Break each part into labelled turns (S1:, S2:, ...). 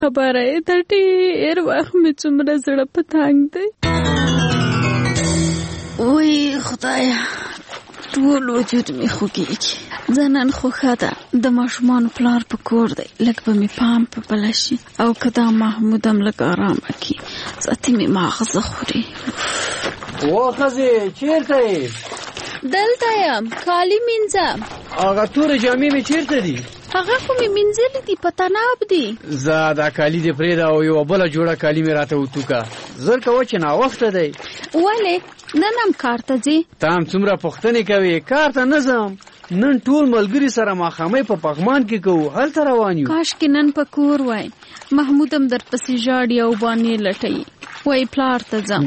S1: خبره ته ډېر وخت مې څومره زړه په تنګ دی. وای خدایا ټول وجود مې خوږېږي. زه نن خوښه ده د ماشومانو پلار په کور دی، لږ به مې پام په بله شي او که دا محمود هم لږ ارامه کړي. ذاتي مې ماغزه خوري.
S2: و ښځې چېرته یې؟
S1: دلته یم، کالي مینځم.
S2: هغه تورې جامې مې چېرته دي؟
S1: هغه خو مې مینځلې دي، په تناب دي.
S2: زه دا کالي دې پرېږده او یوه بله جوړه کالي مې راته وتوکه. زر کوه چې ناوخته دی.
S1: ولې نن هم کار ته ځې؟
S2: ته هم څومره پوښتنې کوې. کار ته نه ځم، نن ټول ملګري سره ماښامۍ په پغمان کې کوو، هلته روان یو.
S1: کاشکې نن په کور وای. محمود هم درپسې ژاړي او بانې لټوي، وای پلار ته ځم.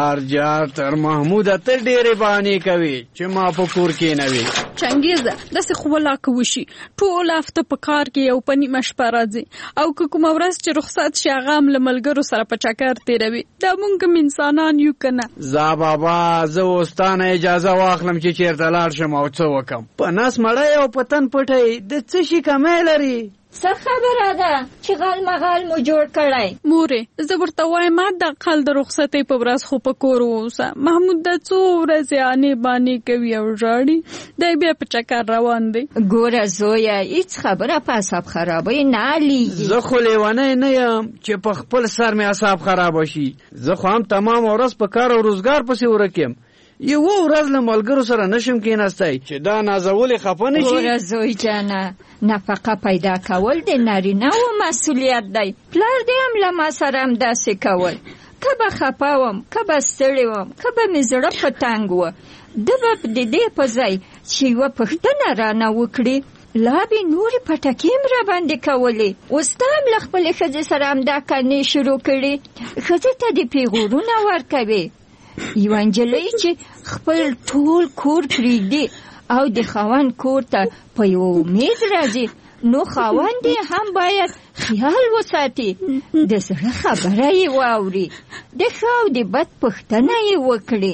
S2: جار تر محموده ته ډېرې بانې کوي چې ما په کور کې نه وي.
S1: چنګیزه داسې خو ولاکه وشي، ټول هفته په کار کې یو په نیمه شپه راځي او که کومه ورځ چې رخصت شي هغه هم له ملګرو سره په چکر تېروي. دا مونږ هم انسانان یو که نه؟
S2: زه بابا زه اوس تا نه اجازه واخلم چې چېرته لاړ شم او څه وکم. په نس مړی او په تن پټی د څه شي کمی لري؟
S3: څه خبره ده چې غل مغال مو جوړ کړی؟
S1: مورې زه ورته وایم د اقل د رخصتۍ په ورځ خو په کور واوسه. محمود د څو ورځې انې بانې کوي او ژاړي، دی بیا په چکر روان دی.
S3: ګوره زویه هیڅ خبره په اعصاب خرابۍ نه لیږي.
S2: زه خو لیونی نه یم چې په خپل سر مې اعصاب خرابه شي. زه خو هم تمام ورځ په کار او روزګار پسې ورک یم. یوه ورځ له ملګرو سره نشم کېناستی چې دا نازولې خفه نه شي.
S3: ګوره زوی جانه نفقه پیدا کول د نارینه و مسئولیت دی. پلار دې هم له ما سره همداسې کول. که به خفه وم، که به ستړې وم، که به مې زړه په تنګ و، ده به د دې په ځای چې یوه پوښتنه رانه وکړي لا به نورې پټکې هم راباندې کولې. اوس ته هم له خپلې ښځې سره همدا کړنې شروع کړي. ښځې ته دې پیغورونه ورکوي. یوه نجلۍ چې خپل ټول کور پرېږدي او د خاوند کور ته په یو امید راځي، نو خاوند یې هم باید خیال وساتي، د زړه خبره یې واوري، د ښه او د بد پوښتنه یې وکړي.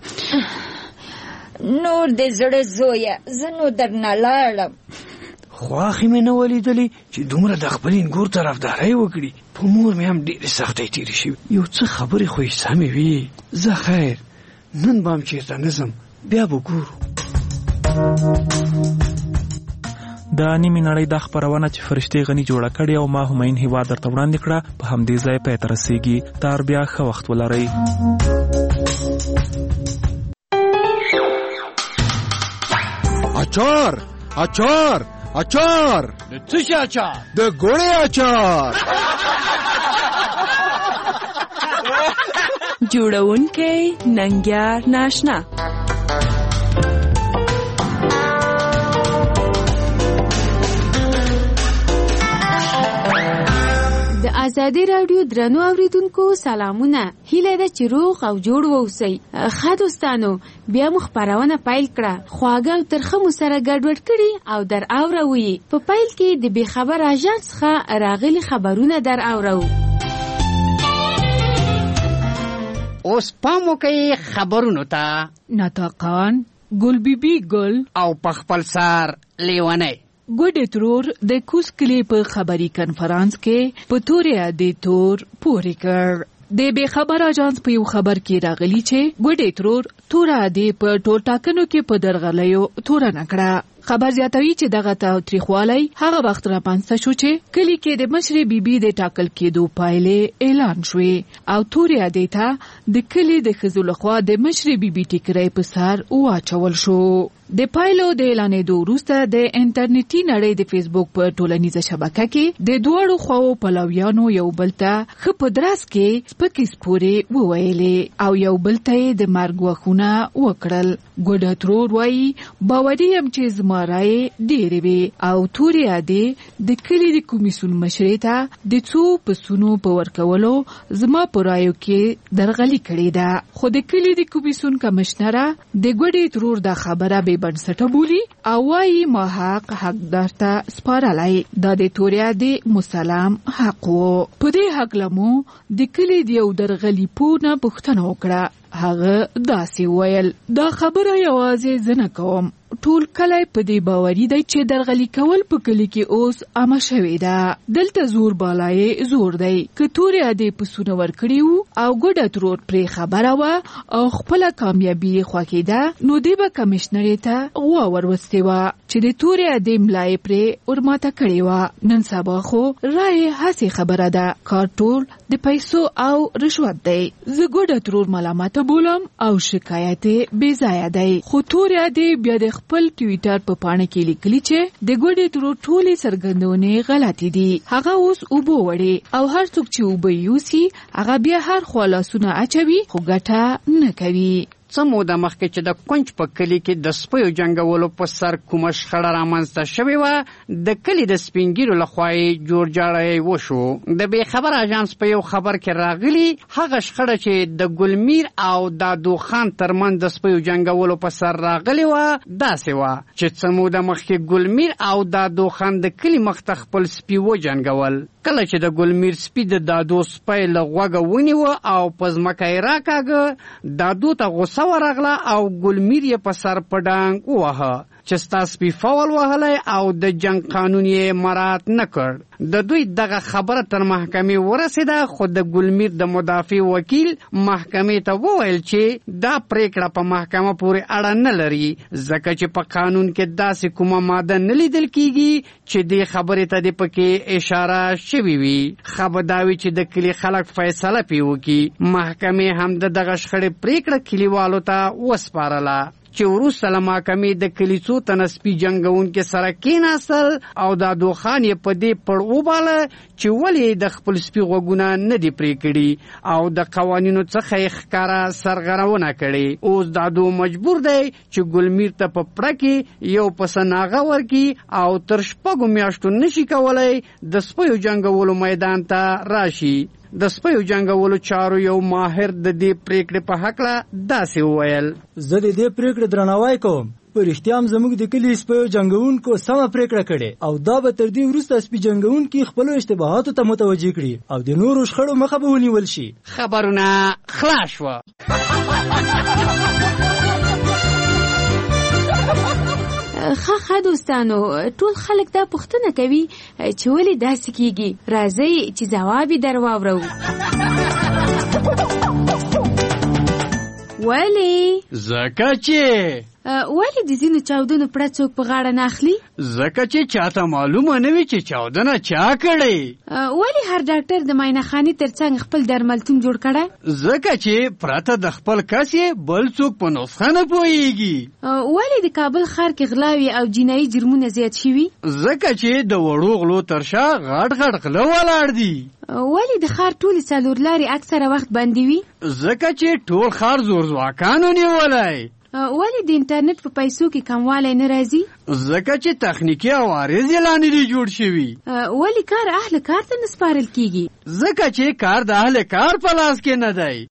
S3: نور د زړه زویه زه نو درنه لاړم.
S2: خواښې مې نه ولیدلې چې دومره د خپل انګور طرفدارۍ وکړي. په مور مې هم ډېرې سختۍ تېرې شوي. یو څه خبرې خو یې سمې وي. زه خیر نن به هم چېرته نه ځم، بیا به ګورو.
S4: د نیمې نړۍ دا خپرونه چې فرشتې غني جوړه کړې او ما هماین هیواد درته وړاندې کړه په همدې ځای پای ته رسېږي. تر بیا ښه وخت ولرئ.
S5: اچار اچار اچار.
S2: د څه شي اچار؟
S5: د ګوړې اچار.
S6: جوړونکی ننګیار ناشنا.
S7: د ازادي راډیو درنو اوریدونکو سلامونه. هیله ده چې روغ او جوړ واوسئ. ښه دوستانو بیا مو خپرونه پیل کړه. خواږه او ترخه مو سره ګډوډ کړي او در اوروي. په پیل کې د بې خبر اژانس څخه راغلي خبرونه در اورو.
S8: اوس پام وکئ خبرونو ته.
S9: ناطقان ګل بیبي ګل
S8: او په خپل سر لیونی.
S9: ګوډې ترور د کوز کلي په خبري کنفرانس کې په تورې عادي تور پورې کړ. د بې خبر اژانس په یو خبر کې راغلی چې ګوډې ترور تور عادي په ټول ټاکنو کې په درغلیو تور نه کړه. خبر زیاتوي چې دغه تاوتریخوالی هغه وخت را پانسته شو چې کلی کې د مشرې بیبي د ټاکل کېدو پایلې اعلان شوې او تورې عادي ته د کلی د ښځو لخوا د مشرې بیبي ټیکری په سر واچول شو. د پایلو د اعلانېدو وروسته د انټرنیټي نړۍ د فیسبوک په ټولنیزه شبکه کې د دواړو خواو پلویانو یو بل ته ښه په دراس کې سپکې سپورې وویلې او یو بل ته یې د مرګ وخونه وکړل. ګوډه ترور وایي باوري یم چې زما رایې ډېرې وې او تورې عادي د کلي د کمیسیون مشرې ته د څو پسونو په ورکولو زما په رایو کې درغلي کړې ده. خو د کلي د کمیسیون کمشنره د ګوډې ترور دا خبره بې بنسټه بولي او وایي ما حقدار ته سپارلی. دا د تورې عادي مسلم حق و. په دې هکله مو د کلي د یو درغلي پوه نه پوښتنه وکړه. هغه داسې ویل دا خبره یوازې زه نه کوم، ټول کلی په دې باوري دی چې درغلي کول په کلي کې اوس عامه شوې ده. دلته زور بالای زور دی. که تورې ادې پسونه ورکړي وو او ګډه ترور پرې خبره وه او خپله کامیابي یې خوښېده نو دې به کمیشنرې ته غوا وروستې وه چې د تورې ادې ملا یې پرې ورماته کړې وه. نن سبا خو رایې هسې خبره ده. کار ټول د پیسو او رشوت دی. زه ګډه ترور ملامته بولم او شکایت یې بې ځایه دی. خو تورې ادې بیا د خپل ټویټر په پاڼه کې لیکلي چې د ګډې ترور ټولې څرګندونې غلطې دي. هغه اوس اوبه وړي او هر څوک چې اوبه یوسي هغه بیا هر خوا لاسونه اچوي خو ګټه نه کوي.
S8: څه موده مخکې چې د کونج په کلي کې د سپیو جنګولو په سر کومه شخړه رامنځته شوې وه د کلي د سپینګیرو لخوا یې جوړجاړی وشو. د بېخبر اژانس په یو خبر کې راغلي هغه شخړه چې د ګلمیر او دادو خان ترمنځ د سپیو جنګولو په سر راغلې وه داسې وه چې څه موده مخکې ګلمیر او دادو خان د کلي مخ ته خپل سپي وجنګول. کله چې د ګلمیر سپي د دادو سپی له غوږه ونیوه او په ځمکه یې راکاږه دادو ته غوسه ورغله او ګلمیر یې په سر په ډانګ وواهه چې ستا سپي فول وهلی او د جنګ قانون یې مراعات نه کړ. د دوی دغه خبره تر محکمې ورسېده خو د ګلمیر د مدافع وکیل محکمې ته وویل چې دا پریکړه په محکمه پورې اړه نه لري ځکه چې په قانون کې داسې کومه ماده نه لیدل کیږي چې دې خبرې ته دې پکې اشاره شوي وي. ښه به دا وي چې د کلي خلک فیصله پې وکړي. محکمې هم د دغه شخړې پریکړه کلیوالو ته وسپارله چې وروسته له محکمې د کلي څو تنه سپي جنګونکي سره کېناستل او دادو خان یې په دې پړ وباله چې ولې د خپل سپي غوږونه نه دي پرې کړي او د قوانینو څخه یې ښکاره سرغړونه کړې. اوس دادو مجبور دی چې ګلمیر ته په پړه کې یو پسه ناغه ورکړي او تر 6 میاشتو نشي کولی د سپیو جنګولو میدان ته راشي. د سپیو جنګولو چارو یو ماهر د دې پریکړې په هکله داسې وویل.
S10: زه د دې پریکړې درناوی کوم. په رښتیا هم زموږ د کلي سپیو جنګونکو سمه پریکړه کړې او دا به تر دې وروسته سپي جنګونکي خپلو اشتباهاتو ته متوجه کړي او د نورو شخړو مخه به ونیول شي.
S8: خبرونه خلاص شوه.
S7: ښه دوستانو ټول خلک دا پوښتنه کوي چې ولې داسې کیږي. راځئ چې ځواب یې در واورو. ولې؟
S8: ځکه چې
S7: ولې د ځینو چاودنو پړه څوک په غاړه نه اخلي؟
S8: ځکه چې چاته معلومه نه وي چې چاودنه چا کړې.
S7: ولې هر ډاکټر د معاینه خانې تر څنګ خپل درملتون جوړ کړی؟
S8: ځکه چې پرته د خپل کس یې بل څوک په نسخه نه پوهېږي.
S7: ولې د کابل ښار کې غلاوې او جنایي جرمونه زیات شوي؟
S8: ځکه چې د وړو غلو تر شا غټ غټ غله ولاړ دي.
S7: ولې د ښار ټولې څلور لارې اکثره وخت بندې وي؟
S8: ځکه چې ټول ښار زور ځواکانو نیولی.
S7: ولې د انټرنیټ په پیسو کې کموالی نه راځي؟
S8: ځکه چې تخنیکي عوارض یې لاندې دي جوړ شوي.
S7: ولې کار اهل کار ته نه سپارل کیږي؟
S8: ځکه چې کار د اهل کار په لاس کې نه دی.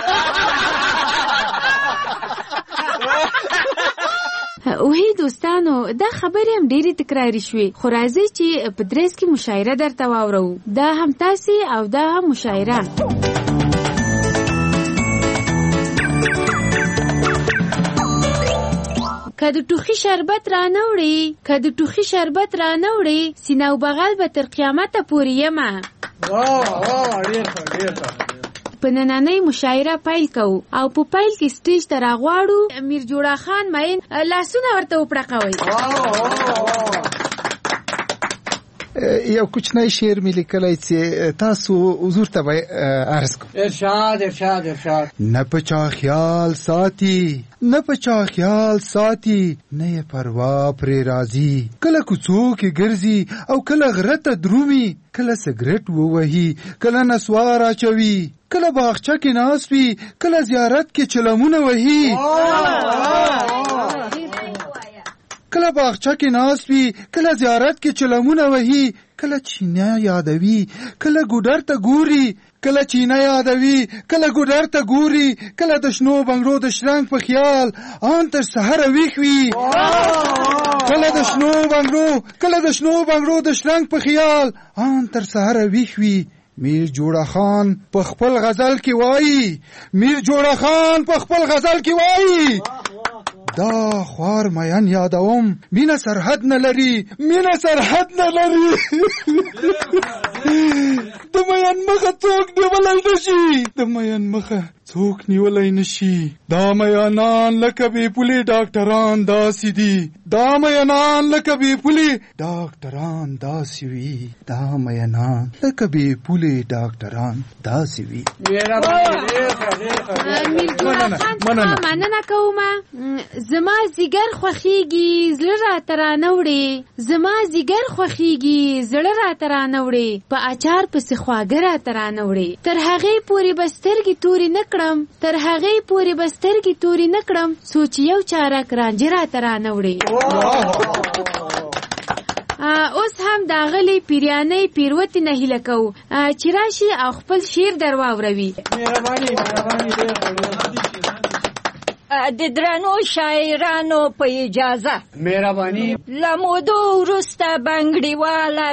S7: اوهی دوستانو دا خبرې هم ډېرې تکراري شوې خو راځئ چې په درس کې مشاعره درته واورو. دا هم تاسې او دا هم مشاعره. که د ټوخي شربت رانه وړې سینه او بغل به تر قیامته پورې یمه. په نننۍ مشاعره پیل کوو او په پیل کې سټیج ته راغواړو امیر جوړه خان معین لاسونه ورته وپړقوئ.
S5: یو کوچنی شعر مې لیکلی چې تاسو حضور ته به عرض کوم. ارشاد. نه په چا خیال ساتي نه یې پروا پرې راځي. کله کوڅو کې ګرځي او کله غره ته درومي. کله سګرټ ووهي کله نسوار اچوي. کله باغچه کې ناست وي کله زیارت کې چلمونه وهي. کله باغچه کې ناست وي کله زیارت کې چلمونه وهي. کله چینه یادوي کله ګودر ته ګوري. کله د شنو بنګړو د شرنګ په خیال آن تر سحره ویښ وي. کله د شنو بنګړو د شرنګ په خیال آن تر سحره ویښ وي. میر جوړه خان په خپل غزل کې وایي دا خوار میان یادوم مینه سرحد نه لري د میان مخه څوک نیولای نشي دا میانان لکه بې پولې ډاکټران داسې دي
S7: مننه کوم زما زیګر خوښیږي زړه راته رانه وړي په اچار پسې خواږه راته رانه وړي تر هغې پورې به سترګې تورې نه کړم سوچ یو چارک رانجه راته رانه وړي اوس هم د اغلې پیریانۍ پیروتې نه هیله کوو چې راشي او خپل شعر در واوروي.
S3: د درنو شاعرانو په اجازه
S8: مهرباني.
S3: لمودو وروسته بنګړیواله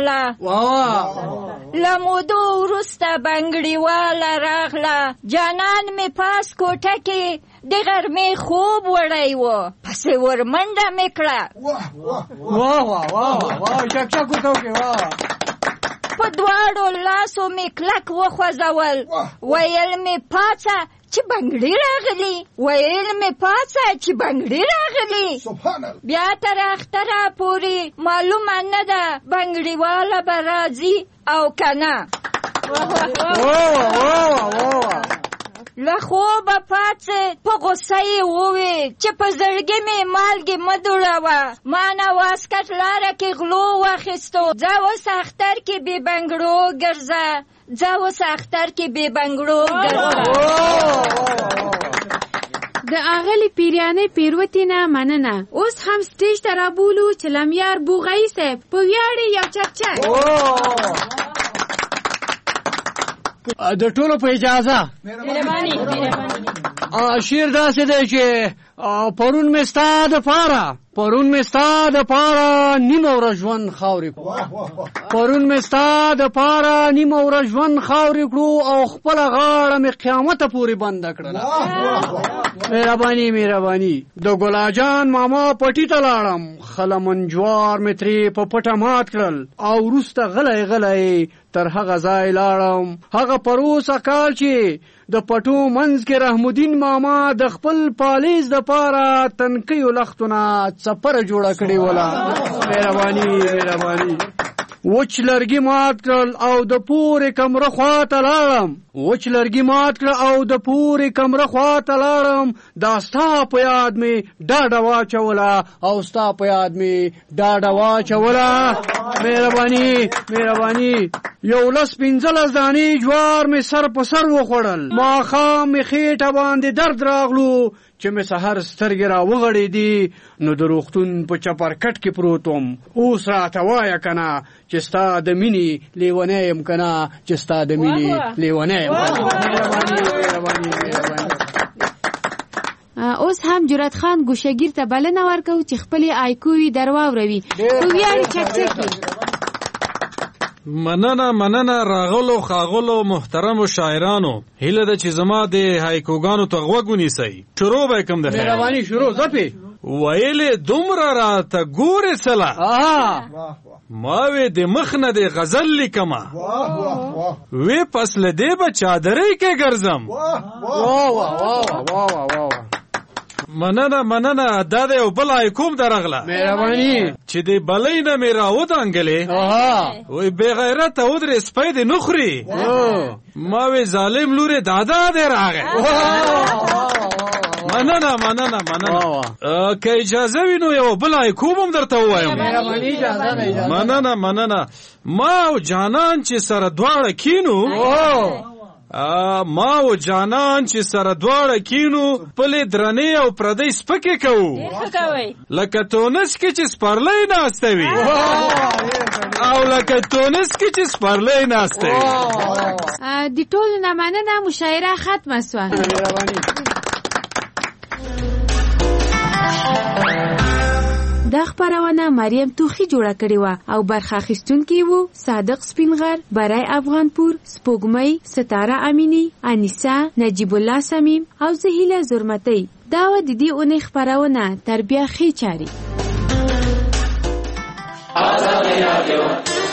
S3: راغله جانان می پاس کوټه کې د غرمې خوب وړی و پسې ورمنډه مې کړه په دواړو لاسو مې کلک وخوځول ویل مې پاڅه چې بنګړي راغلي بیا تر اختره پورې معلومه نه ده بنګړیواله به راځي او کنه له خوبه پاڅېد په غوسه یې وویل چې په زړګي مې مالګې مه دوړوه ما نه واسکټ لاره کې غلو واخیستو ځه اوس اختر کې بې بنګړو ګرځه
S7: د اغلې پیریانۍ پیروتې نه مننه. اوس هم سټیج ته رابولو چې لمیار بوغایي صاحب په ویاړې یو چکچک
S8: د ټولو په اجازه شعر داسې دی چې پرون مې ستا د پاره نیمه ورځ ژوند خاورې کړو او خپله غاړه مې قیامته پورې بنده کړله. مهرباني د ګلاجان ماما پټي ته لاړم خلمن جوار مې ترې په پټه مات کړل او وروسته غلی تر هغه ځای لاړم هغه پروسه کال چې د پټو منځ کې رحم الدین ماما د خپل پالیز د پاره تنکیو لختونه څپره جوړه کړې وله. مهرباني وچ لرګي مات کړل او د پورې کمره خواته لاړم دا ستا په یاد مې ډاډه واچوله مهرباني 15 دانې جوار مې سر په سر وخوړل ماښام مې خېټه باندې درد راغلو چې مې سحر سترګې را وغړېدې نو د روغتون په چپرکټ کې پروت وم اوس راته وایه کنه چې ستا د مینې لیونی یم کنه مهرباني.
S7: اوس هم جرأت خان ګوشګیر ته بلنه ورکوو چې خپلې آیکووي در واوروي په ویاړې چکچکي.
S11: مننه راغلو خاغلو محترمو شاعرانو هیله ده چې زما د هایکوګانو ته غوږ ونیسئ. شروع به کوم د خیر
S8: مهرباني شروع زپې
S11: ویلې دومره راته ګورې سله ما وې د مخ نه د غزل لیکمه وې پس له دې به چادرۍ کې ګرځم. مننه دا د یو بل آیکوم درغله
S8: مهرباني
S11: چې د بلۍ نه مې راودانګلې وې بې غیرته ودرې سپی دې نخوري ما وې ظالم لورې دادا دې راغی. مننه که اجازه وي نو یو بل آیکوم هم درته ووایم. مننه ما او جانان چې سره دواړه کینو پلې درنې او پردۍ سپکې کوو لکه تونس کې چې سپرلی ناسته وي
S7: د ټولو نه مننه مشاعره ختمه سوه. دا خبرونه مریم توخی جوړه کړې وه او برخه اخیستونکي وو صادق سپینغر، برای افغانپور، سپوږمۍ، ستاره امینی، انیسه، نجیب الله سمیم او زهیله زرمتی. دا و د دې اونۍ خپرونه تربیه ښې چارې.